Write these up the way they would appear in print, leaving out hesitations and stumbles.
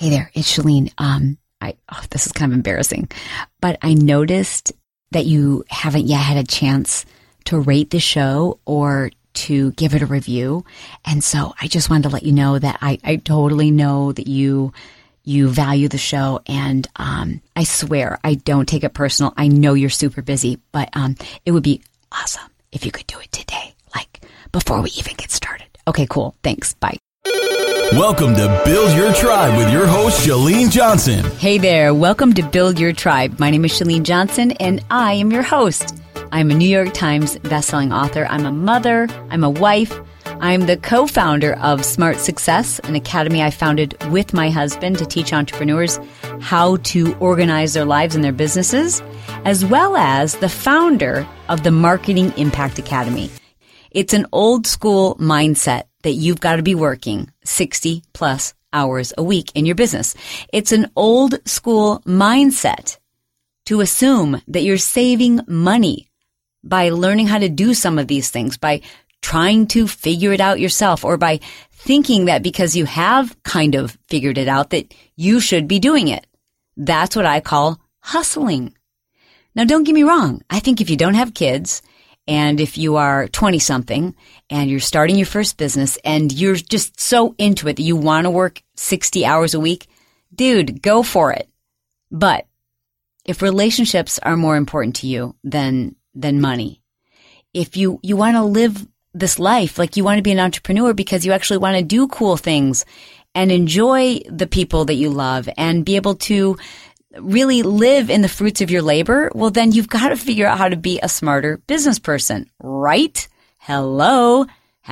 Hey there, it's Chalene. This is kind of embarrassing, but I noticed that you haven't yet had a chance to rate the show or to give it a review. And so I just wanted to let you know that I totally know that you value the show, and I swear I don't take it personal. I know you're super busy, but it would be awesome if you could do it today, like before we even get started. Okay, cool. Thanks. Bye. Welcome to Build Your Tribe with your host, Chalene Johnson. Hey there. Welcome to Build Your Tribe. My name is Chalene Johnson, and I am your host. I'm a New York Times bestselling author. I'm a mother. I'm a wife. I'm the co-founder of Smart Success, an academy I founded with my husband to teach entrepreneurs how to organize their lives and their businesses, as well as the founder of the Marketing Impact Academy. It's an old school mindset that you've got to be working 60 plus hours a week in your business. It's an old school mindset to assume that you're saving money by learning how to do some of these things, by trying to figure it out yourself, or by thinking that because you have kind of figured it out that you should be doing it. That's what I call hustling. Now, don't get me wrong. I think if you don't have kids, and if you are 20-something and you're starting your first business and you're just so into it that you want to work 60 hours a week, dude, go for it. But if relationships are more important to you than money, if you want to live this life, like you want to be an entrepreneur because you actually want to do cool things and enjoy the people that you love and be able to really live in the fruits of your labor, well, then you've got to figure out how to be a smarter business person, right? Hello.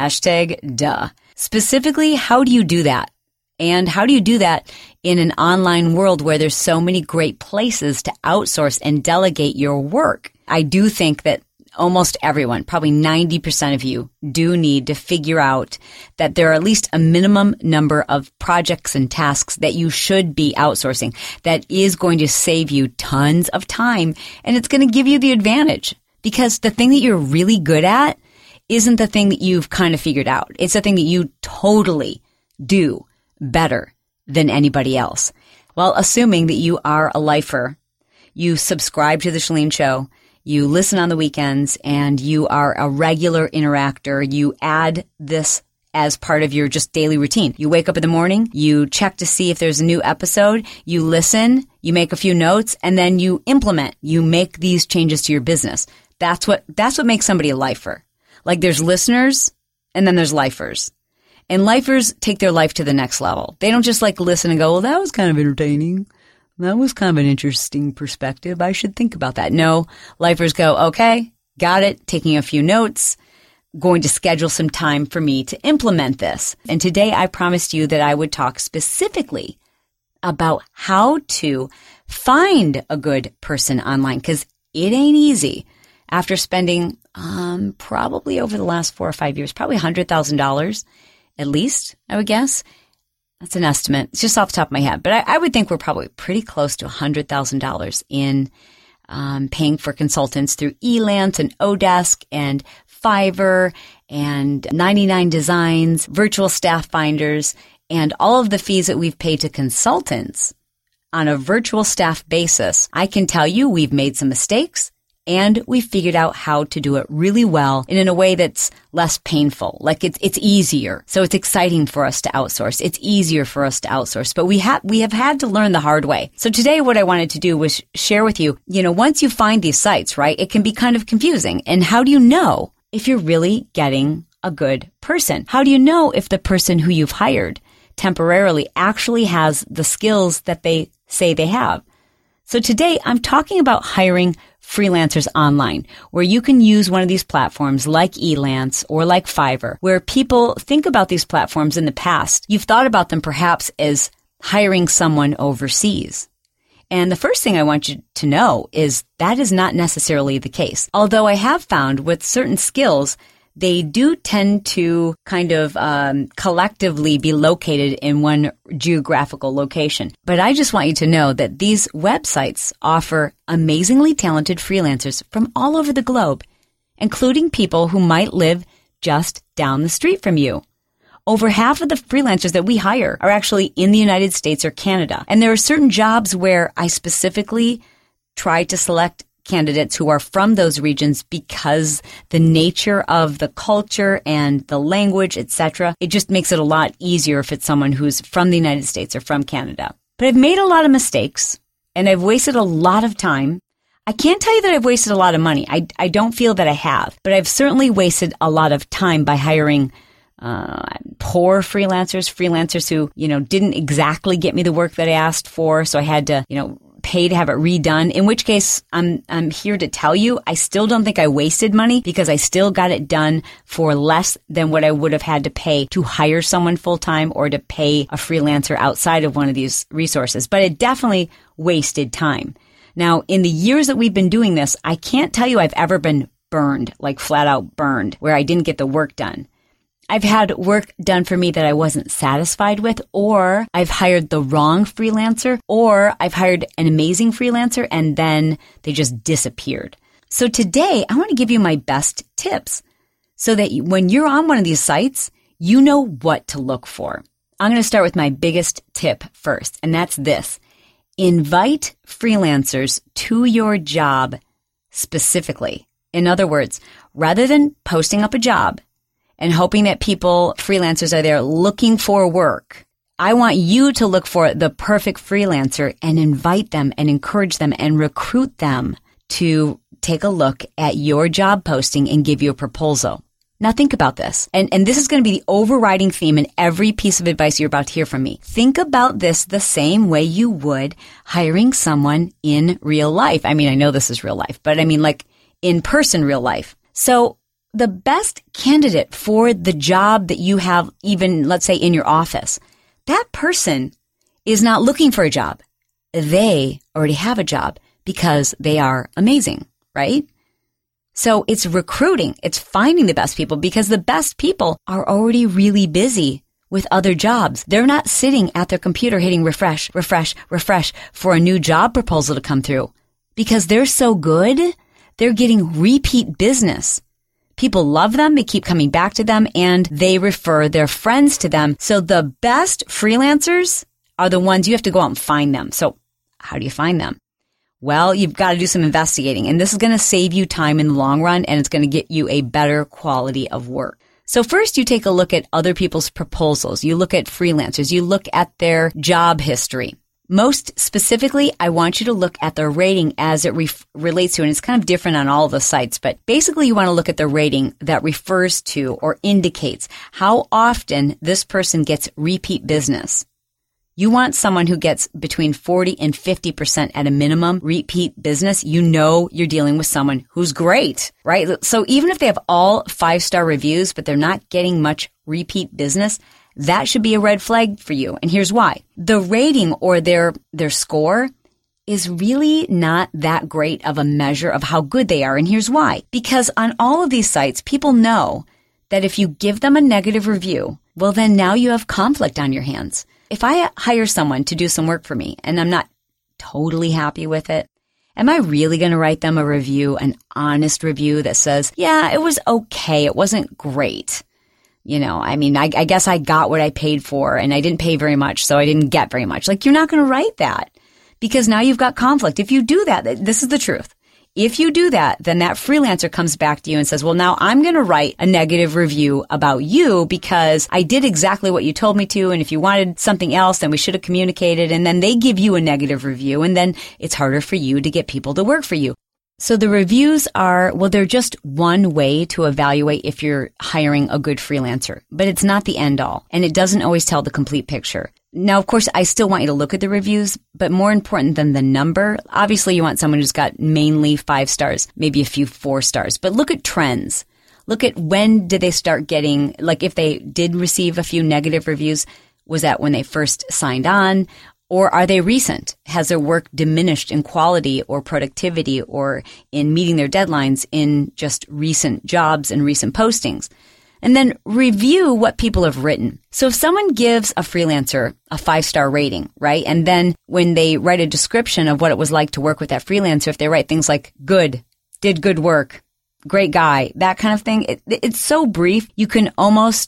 #duh. Specifically, how do you do that? And how do you do that in an online world where there's so many great places to outsource and delegate your work? I do think that almost everyone, probably 90% of you, do need to figure out that there are at least a minimum number of projects and tasks that you should be outsourcing that is going to save you tons of time, and it's going to give you the advantage, because the thing that you're really good at isn't the thing that you've kind of figured out. It's the thing that you totally do better than anybody else. Well, assuming that you are a lifer, you subscribe to The Chalene Show, you listen on the weekends, and you are a regular interactor. You add this as part of your just daily routine. You wake up in the morning, you check to see if there's a new episode, you listen, you make a few notes, and then you implement. You make these changes to your business. That's what makes somebody a lifer. Like, there's listeners, and then there's lifers. And lifers take their life to the next level. They don't just like listen and go, well, that was kind of entertaining. That was kind of an interesting perspective. I should think about that. No, lifers go, okay, got it, taking a few notes, going to schedule some time for me to implement this. And today I promised you that I would talk specifically about how to find a good person online, because it ain't easy. After spending probably over the last 4 or 5 years, probably $100,000 at least, I would guess. That's an estimate. It's just off the top of my head. But I would think we're probably pretty close to $100,000 in paying for consultants through Elance and Odesk and Fiverr and 99 Designs, Virtual Staff Finders, and all of the fees that we've paid to consultants on a virtual staff basis. I can tell you we've made some mistakes, and we figured out how to do it really well and in a way that's less painful. Like it's easier. So it's exciting for us to outsource. It's easier for us to outsource, but we have had to learn the hard way. So today what I wanted to do was share with you, once you find these sites, right, it can be kind of confusing. And how do you know if you're really getting a good person? How do you know if the person who you've hired temporarily actually has the skills that they say they have? So today I'm talking about hiring freelancers online, where you can use one of these platforms like Elance or like Fiverr, where people think about these platforms in the past. You've thought about them perhaps as hiring someone overseas. And the first thing I want you to know is that is not necessarily the case. Although I have found with certain skills, they do tend to kind of collectively be located in one geographical location. But I just want you to know that these websites offer amazingly talented freelancers from all over the globe, including people who might live just down the street from you, over half of the freelancers that we hire are actually in the United States or Canada. And there are certain jobs where I specifically try to select candidates who are from those regions because the nature of the culture and the language, etc., it just makes it a lot easier if it's someone who's from the United States or from Canada. But I've made a lot of mistakes and I've wasted a lot of time. I can't tell you that I've wasted a lot of money. I don't feel that I have, but I've certainly wasted a lot of time by hiring poor freelancers who, didn't exactly get me the work that I asked for. So I had to, pay to have it redone, in which case I'm here to tell you, I still don't think I wasted money because I still got it done for less than what I would have had to pay to hire someone full time or to pay a freelancer outside of one of these resources. But it definitely wasted time. Now, in the years that we've been doing this, I can't tell you I've ever been burned, like flat out burned, where I didn't get the work done. I've had work done for me that I wasn't satisfied with, or I've hired the wrong freelancer, or I've hired an amazing freelancer and then they just disappeared. So today I want to give you my best tips so that when you're on one of these sites, you know what to look for. I'm going to start with my biggest tip first, and that's this. Invite freelancers to your job specifically. In other words, rather than posting up a job and hoping that freelancers are there looking for work, I want you to look for the perfect freelancer and invite them and encourage them and recruit them to take a look at your job posting and give you a proposal. Now think about this. And this is going to be the overriding theme in every piece of advice you're about to hear from me. Think about this the same way you would hiring someone in real life. I mean, I know this is real life, but I mean like in person real life. So the best candidate for the job that you have, even let's say in your office, that person is not looking for a job. They already have a job because they are amazing, right? So it's recruiting. It's finding the best people because the best people are already really busy with other jobs. They're not sitting at their computer hitting refresh for a new job proposal to come through because they're so good. They're getting repeat business. People love them, they keep coming back to them, and they refer their friends to them. So the best freelancers are the ones you have to go out and find them. So how do you find them? Well, you've got to do some investigating, and this is going to save you time in the long run, and it's going to get you a better quality of work. So first, you take a look at other people's proposals. You look at freelancers. You look at their job history. Most specifically, I want you to look at the rating as it relates to, and it's kind of different on all the sites, but basically you want to look at the rating that refers to or indicates how often this person gets repeat business. You want someone who gets between 40 and 50% at a minimum repeat business. You know you're dealing with someone who's great, right? So even if they have all 5-star reviews, but they're not getting much repeat business, that should be a red flag for you. And here's why. The rating or their score is really not that great of a measure of how good they are. And here's why. Because on all of these sites, people know that if you give them a negative review, well, then now you have conflict on your hands. If I hire someone to do some work for me and I'm not totally happy with it, am I really going to write them a review, an honest review that says, yeah, it was okay. It wasn't great. I guess I got what I paid for and I didn't pay very much, so I didn't get very much. Like, you're not going to write that because now you've got conflict. If you do that, this is the truth. If you do that, then that freelancer comes back to you and says, well, now I'm going to write a negative review about you because I did exactly what you told me to. And if you wanted something else, then we should have communicated. And then they give you a negative review. And then it's harder for you to get people to work for you. So the reviews they're just one way to evaluate if you're hiring a good freelancer, but it's not the end all, and it doesn't always tell the complete picture. Now, of course, I still want you to look at the reviews, but more important than the number, obviously you want someone who's got mainly 5 stars, maybe a few 4 stars, but look at trends. Look at when did they start getting, like if they did receive a few negative reviews, was that when they first signed on? Or are they recent? Has their work diminished in quality or productivity or in meeting their deadlines in just recent jobs and recent postings? And then review what people have written. So if someone gives a freelancer a 5-star rating, right? And then when they write a description of what it was like to work with that freelancer, if they write things like good, did good work, great guy, that kind of thing, it's so brief, you can almost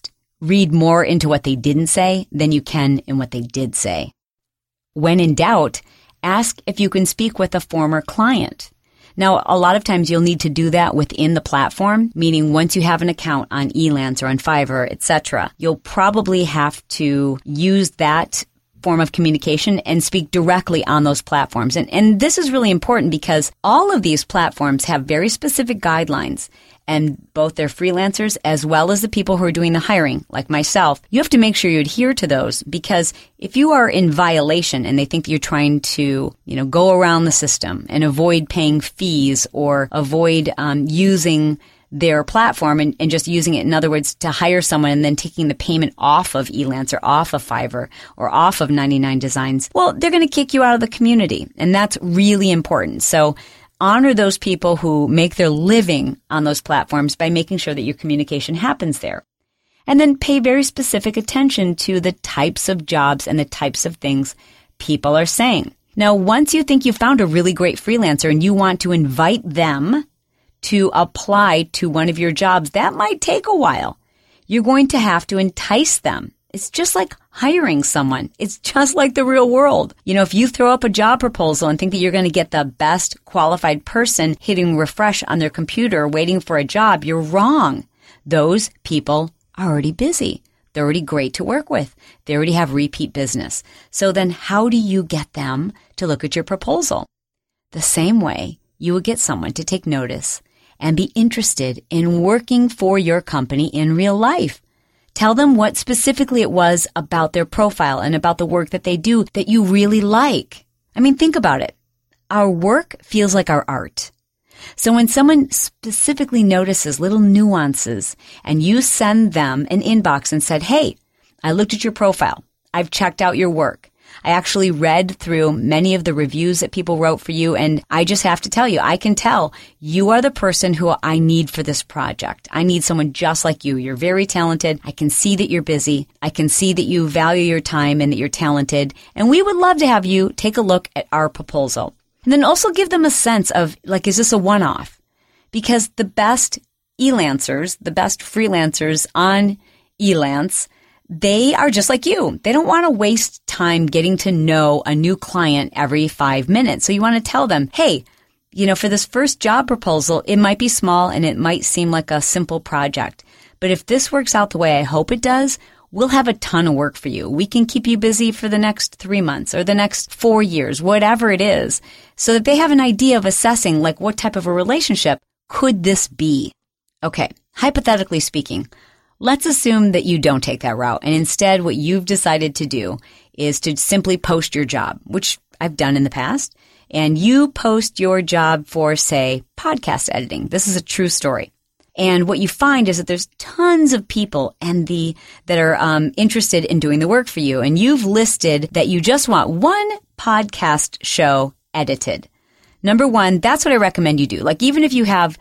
read more into what they didn't say than you can in what they did say. When in doubt, ask if you can speak with a former client. Now, a lot of times you'll need to do that within the platform, meaning once you have an account on Elance or on Fiverr, etc., you'll probably have to use that form of communication and speak directly on those platforms. And this is really important because all of these platforms have very specific guidelines, and both their freelancers as well as the people who are doing the hiring, like myself, you have to make sure you adhere to those, because if you are in violation and they think that you're trying to, go around the system and avoid paying fees or avoid using their platform and just using it, in other words, to hire someone and then taking the payment off of Elance or off of Fiverr or off of 99 Designs, well, they're going to kick you out of the community. And that's really important. So honor those people who make their living on those platforms by making sure that your communication happens there. And then pay very specific attention to the types of jobs and the types of things people are saying. Now, once you think you've found a really great freelancer and you want to invite them to apply to one of your jobs, that might take a while. You're going to have to entice them. It's just like hiring someone. It's just like the real world. If you throw up a job proposal and think that you're going to get the best qualified person hitting refresh on their computer waiting for a job, you're wrong. Those people are already busy. They're already great to work with. They already have repeat business. So then how do you get them to look at your proposal? The same way you would get someone to take notice and be interested in working for your company in real life. Tell them what specifically it was about their profile and about the work that they do that you really like. I mean, think about it. Our work feels like our art. So when someone specifically notices little nuances and you send them an inbox and said, hey, I looked at your profile. I've checked out your work. I actually read through many of the reviews that people wrote for you, and I just have to tell you, I can tell you are the person who I need for this project. I need someone just like you. You're very talented. I can see that you're busy. I can see that you value your time and that you're talented, and we would love to have you take a look at our proposal. And then also give them a sense of, is this a one-off? Because the best Elancers, the best freelancers on Elance, they are just like you. They don't want to waste time getting to know a new client every 5 minutes. So you want to tell them, hey, for this first job proposal, it might be small and it might seem like a simple project. But if this works out the way I hope it does, we'll have a ton of work for you. We can keep you busy for the next 3 months or the next 4 years, whatever it is, so that they have an idea of assessing what type of a relationship could this be. Okay, hypothetically speaking, let's assume that you don't take that route, and instead what you've decided to do is to simply post your job, which I've done in the past, and you post your job for, say, podcast editing. This is a true story. And what you find is that there's tons of people that are interested in doing the work for you, and you've listed that you just want one podcast show edited. Number one, that's what I recommend you do. Even if you have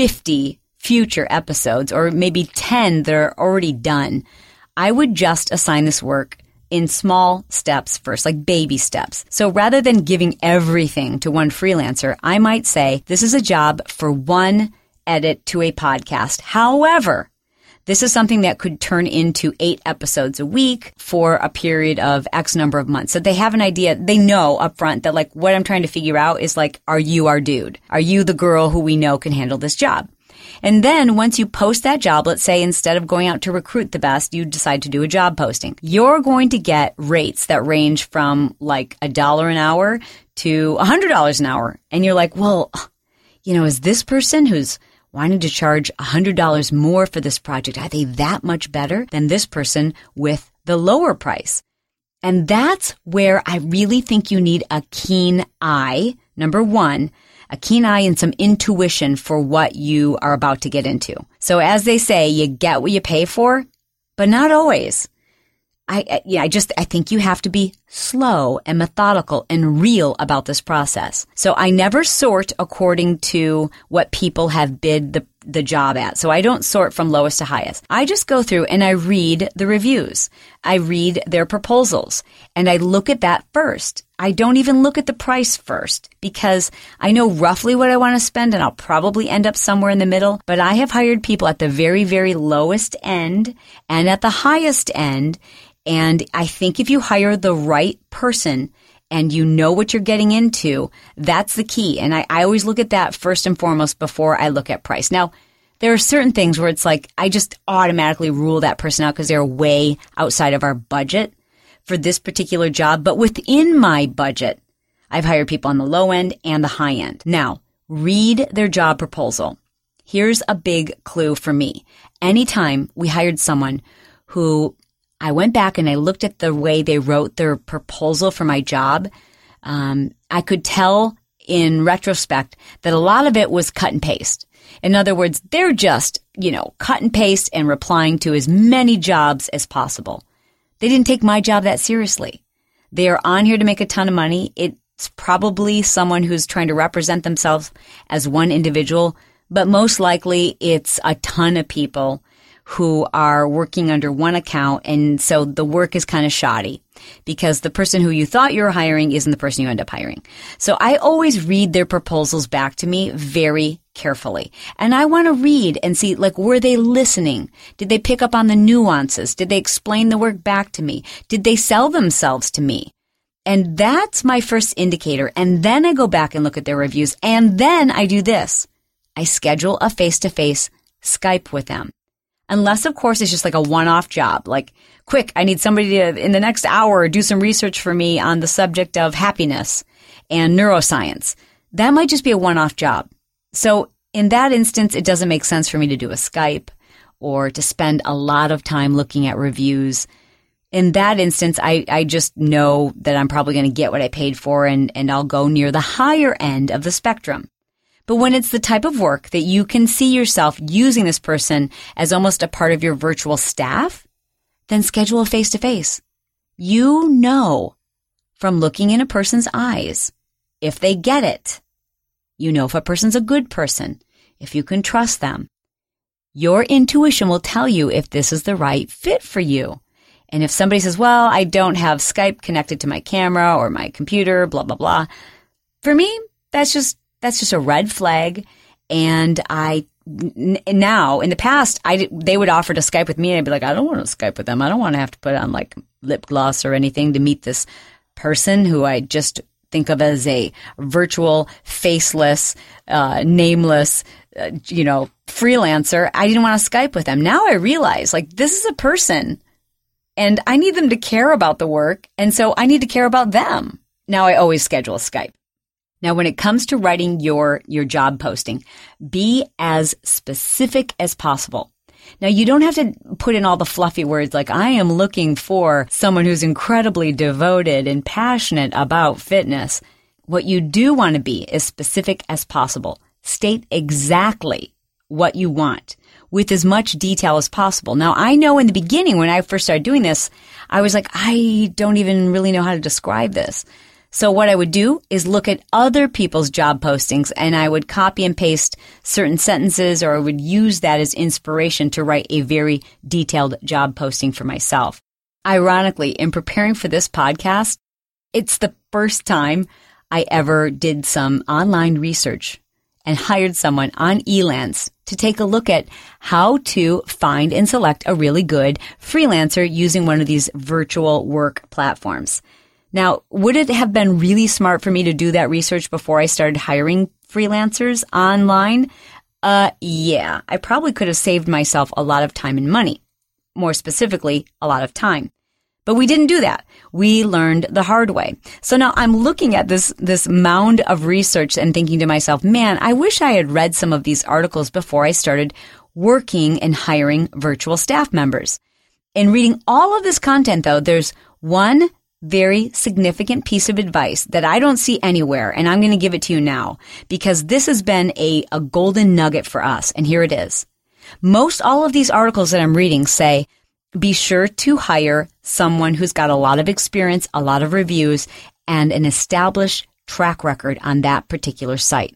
50 future episodes or maybe 10 that are already done, I would just assign this work in small steps first, like baby steps. So rather than giving everything to one freelancer, I might say, this is a job for one edit to a podcast. However, this is something that could turn into 8 episodes a week for a period of X number of months. So they have an idea. They know up front that what I'm trying to figure out is are you our dude? Are you the girl who we know can handle this job? And then once you post that job, let's say instead of going out to recruit the best, you decide to do a job posting. You're going to get rates that range from $1 an hour to $100 an hour. And you're like, well, is this person who's wanting to charge $100 more for this project, are they that much better than this person with the lower price? And that's where I really think you need a keen eye. Number one, a keen eye and some intuition for what you are about to get into. So as they say, you get what you pay for, but not always. I think you have to be slow and methodical and real about this process. So I never sort according to what people have bid the the job at. So I don't sort from lowest to highest. I just go through and I read the reviews. I read their proposals and I look at that first. I don't even look at the price first because I know roughly what I want to spend and I'll probably end up somewhere in the middle. But I have hired people at the very, very lowest end and at the highest end. And I think if you hire the right person and you know what you're getting into, that's the key. And I always look at that first and foremost before I look at price. Now, there are certain things where it's like I just automatically rule that person out because they're way outside of our budget for this particular job. But within my budget, I've hired people on the low end and the high end. Now, read their job proposal. Here's a big clue for me. Anytime we hired someone who I went back and I looked at the way they wrote their proposal for my job, I could tell in retrospect that a lot of it was cut and paste. In other words, they're just, cut and paste and replying to as many jobs as possible. They didn't take my job that seriously. They are on here to make a ton of money. It's probably someone who's trying to represent themselves as one individual, but most likely it's a ton of people who are working under one account, and so the work is kind of shoddy because the person who you thought you were hiring isn't the person you end up hiring. So I always read their proposals back to me very carefully. And I want to read and see, were they listening? Did they pick up on the nuances? Did they explain the work back to me? Did they sell themselves to me? And that's my first indicator. And then I go back and look at their reviews. And then I do this. I schedule a face-to-face Skype with them. Unless, of course, it's just like a one-off job. Like, quick, I need somebody to, in the next hour, do some research for me on the subject of happiness and neuroscience. That might just be a one-off job. So in that instance, it doesn't make sense for me to do a Skype or to spend a lot of time looking at reviews. In that instance, I just know that I'm probably going to get what I paid for and I'll go near the higher end of the spectrum. But when it's the type of work that you can see yourself using this person as almost a part of your virtual staff, then schedule a face-to-face. You know from looking in a person's eyes if they get it. You know if a person's a good person, if you can trust them. Your intuition will tell you if this is the right fit for you. And if somebody says, well, I don't have Skype connected to my camera or my computer, blah, blah, blah. For me, that's just a red flag. And now in the past, they would offer to Skype with me and I'd be like, I don't want to Skype with them. I don't want to have to put on lip gloss or anything to meet this person who I just think of as a virtual, faceless, nameless, freelancer. I didn't want to Skype with them. Now I realize this is a person and I need them to care about the work. And so I need to care about them. Now I always schedule a Skype. Now, when it comes to writing your job posting, be as specific as possible. Now, you don't have to put in all the fluffy words like, I am looking for someone who's incredibly devoted and passionate about fitness. What you do want to be as specific as possible. State exactly what you want with as much detail as possible. Now, I know in the beginning when I first started doing this, I was like, I don't even really know how to describe this. So what I would do is look at other people's job postings and I would copy and paste certain sentences or I would use that as inspiration to write a very detailed job posting for myself. Ironically, in preparing for this podcast, it's the first time I ever did some online research and hired someone on Elance to take a look at how to find and select a really good freelancer using one of these virtual work platforms. Now, would it have been really smart for me to do that research before I started hiring freelancers online? Yeah, I probably could have saved myself a lot of time and money. More specifically, a lot of time. But we didn't do that. We learned the hard way. So now I'm looking at this mound of research and thinking to myself, man, I wish I had read some of these articles before I started working and hiring virtual staff members. In reading all of this content, though, there's one very significant piece of advice that I don't see anywhere, and I'm going to give it to you now because this has been a golden nugget for us, and here it is. Most all of these articles that I'm reading say, be sure to hire someone who's got a lot of experience, a lot of reviews, and an established track record on that particular site.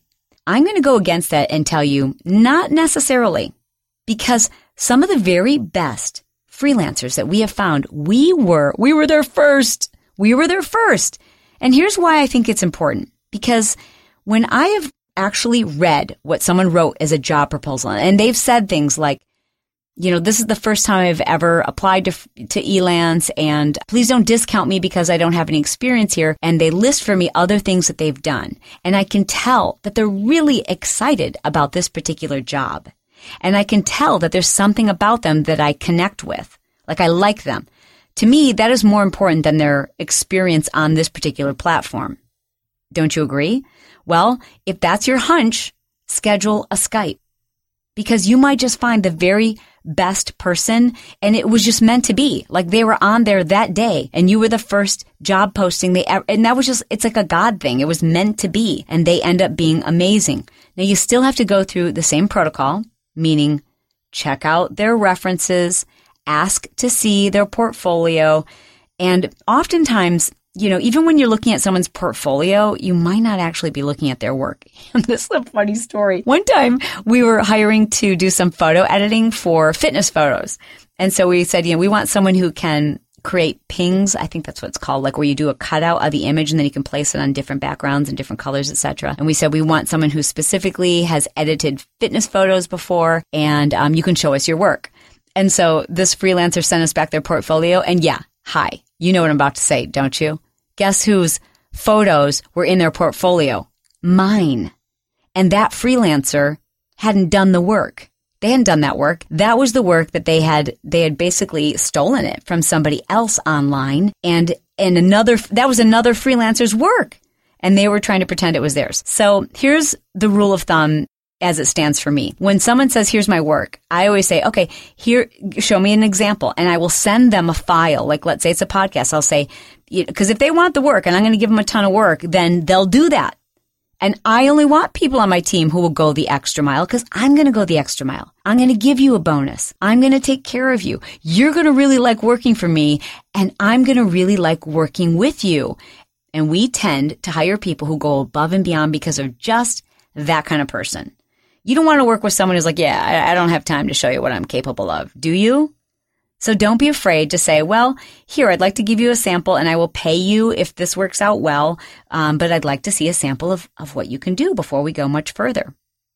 I'm going to go against that and tell you not necessarily, because some of the very best freelancers that we have found, we were there first. We were there first. And here's why I think it's important. Because when I have actually read what someone wrote as a job proposal, and they've said things like, this is the first time I've ever applied to Elance, and please don't discount me because I don't have any experience here. And they list for me other things that they've done. And I can tell that they're really excited about this particular job. And I can tell that there's something about them that I connect with. Like I like them. To me, that is more important than their experience on this particular platform. Don't you agree? Well, if that's your hunch, schedule a Skype. Because you might just find the very best person and it was just meant to be. Like they were on there that day and you were the first job posting they ever, and that was just, it's like a God thing. It was meant to be and they end up being amazing. Now you still have to go through the same protocol, meaning check out their references, ask to see their portfolio, and oftentimes, even when you're looking at someone's portfolio, you might not actually be looking at their work. This is a funny story. One time we were hiring to do some photo editing for fitness photos. And so we said, we want someone who can create pings. I think that's what it's called, like where you do a cutout of the image and then you can place it on different backgrounds and different colors, etc. And we said we want someone who specifically has edited fitness photos before, and you can show us your work. And so this freelancer sent us back their portfolio, and hi. You know what I'm about to say, don't you? Guess whose photos were in their portfolio? Mine. And that freelancer hadn't done the work. They hadn't done that work. That was the work that they had basically stolen it from somebody else online, and that was another freelancer's work. And they were trying to pretend it was theirs. So here's the rule of thumb as it stands for me. When someone says, here's my work, I always say, okay, here, show me an example. And I will send them a file. Like, let's say it's a podcast. I'll say, because if they want the work and I'm going to give them a ton of work, then they'll do that. And I only want people on my team who will go the extra mile because I'm going to go the extra mile. I'm going to give you a bonus. I'm going to take care of you. You're going to really like working for me, and I'm going to really like working with you. And we tend to hire people who go above and beyond because they're just that kind of person. You don't want to work with someone who's like, I don't have time to show you what I'm capable of. Do you? So don't be afraid to say, well, here, I'd like to give you a sample and I will pay you if this works out well. But I'd like to see a sample of what you can do before we go much further.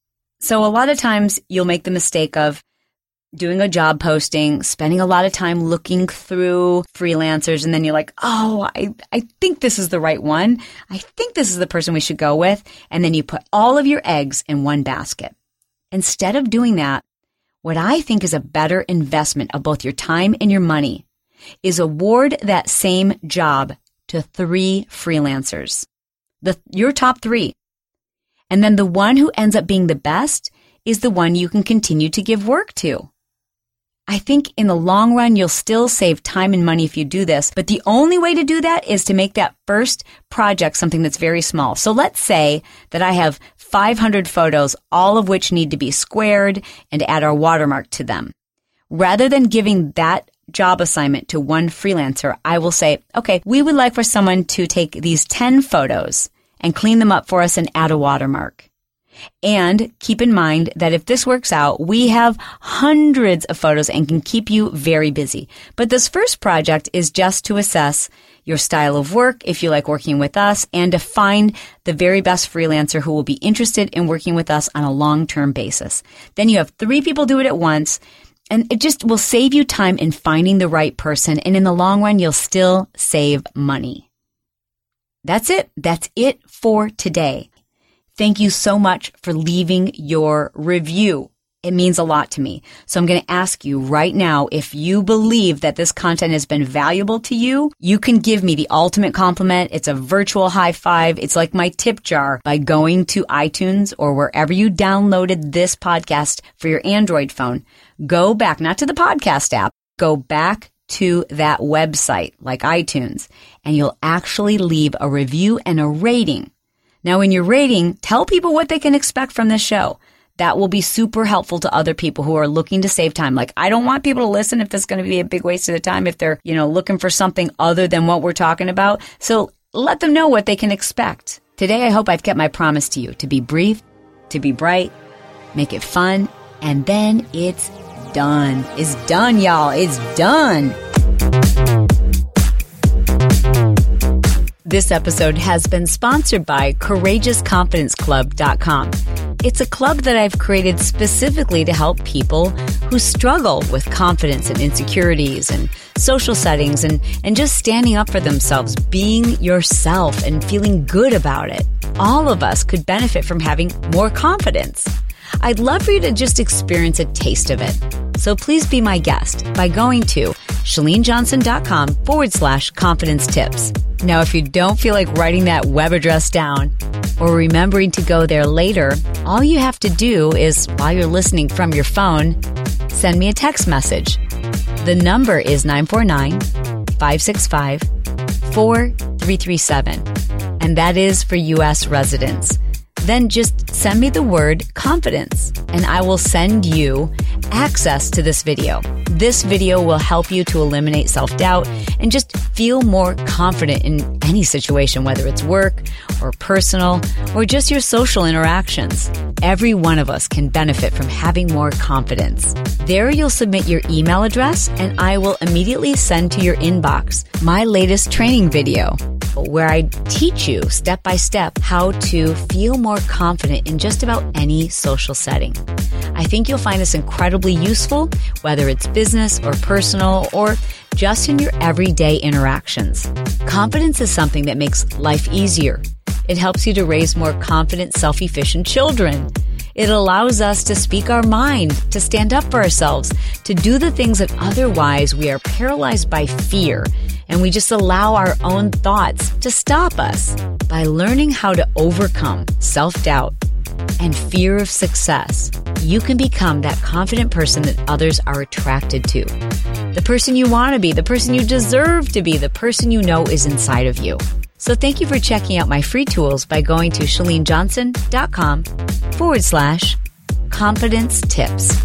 So a lot of times you'll make the mistake of doing a job posting, spending a lot of time looking through freelancers. And then you're like, oh, I think this is the right one. I think this is the person we should go with. And then you put all of your eggs in one basket. Instead of doing that, what I think is a better investment of both your time and your money is award that same job to 3 freelancers, your top 3. And then the one who ends up being the best is the one you can continue to give work to. I think in the long run, you'll still save time and money if you do this. But the only way to do that is to make that first project something that's very small. So let's say that I have 500 photos, all of which need to be squared and add our watermark to them. Rather than giving that job assignment to one freelancer, I will say, okay, we would like for someone to take these 10 photos and clean them up for us and add a watermark. And keep in mind that if this works out, we have hundreds of photos and can keep you very busy. But this first project is just to assess your style of work, if you like working with us, and to find the very best freelancer who will be interested in working with us on a long-term basis. Then you have 3 people do it at once, and it just will save you time in finding the right person. And in the long run, you'll still save money. That's it. That's it for today. Thank you so much for leaving your review. It means a lot to me. So I'm going to ask you right now, if you believe that this content has been valuable to you, you can give me the ultimate compliment. It's a virtual high five. It's like my tip jar by going to iTunes or wherever you downloaded this podcast for your Android phone. Go back, not to the podcast app, go back to that website like iTunes, and you'll actually leave a review and a rating. Now, in your rating, tell people what they can expect from this show. That will be super helpful to other people who are looking to save time. Like, I don't want people to listen if this is going to be a big waste of the time, if they're, looking for something other than what we're talking about. So let them know what they can expect. Today, I hope I've kept my promise to you to be brief, to be bright, make it fun, and then it's done. It's done, y'all. It's done. This episode has been sponsored by CourageousConfidenceClub.com. It's a club that I've created specifically to help people who struggle with confidence and insecurities and social settings and just standing up for themselves, being yourself and feeling good about it. All of us could benefit from having more confidence. I'd love for you to just experience a taste of it. So please be my guest by going to ChaleneJohnson.com/confidence tips. Now, if you don't feel like writing that web address down or remembering to go there later, all you have to do is, while you're listening from your phone, send me a text message. The number is 949-565-4337, and that is for U.S. residents. Then just send me the word confidence, and I will send you access to this video. This video will help you to eliminate self-doubt and just feel more confident in any situation, whether it's work or personal or just your social interactions. Every one of us can benefit from having more confidence. There you'll submit your email address, and I will immediately send to your inbox my latest training video, where I teach you step by step how to feel more confident in just about any social setting. I think you'll find this incredibly useful, whether it's business or personal or just in your everyday interactions. Confidence is something that makes life easier. It helps you to raise more confident, self-efficient children. It allows us to speak our mind, to stand up for ourselves, to do the things that otherwise we are paralyzed by fear, and we just allow our own thoughts to stop us. By learning how to overcome self-doubt and fear of success, you can become that confident person that others are attracted to. The person you want to be, the person you deserve to be, the person you know is inside of you. So thank you for checking out my free tools by going to ChaleneJohnson.com/confidence tips.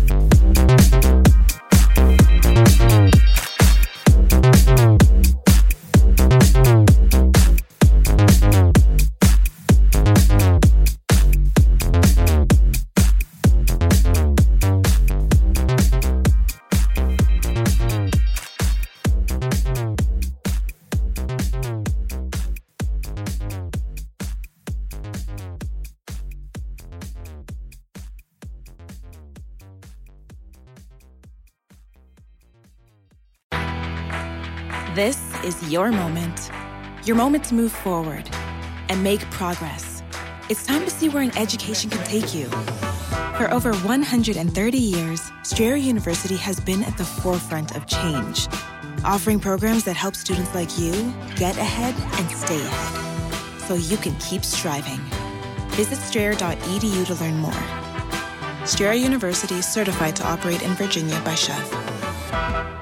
This is your moment to move forward and make progress. It's time to see where an education can take you. For over 130 years, Strayer University has been at the forefront of change, offering programs that help students like you get ahead and stay ahead, so you can keep striving. Visit strayer.edu to learn more. Strayer University is certified to operate in Virginia by Chev.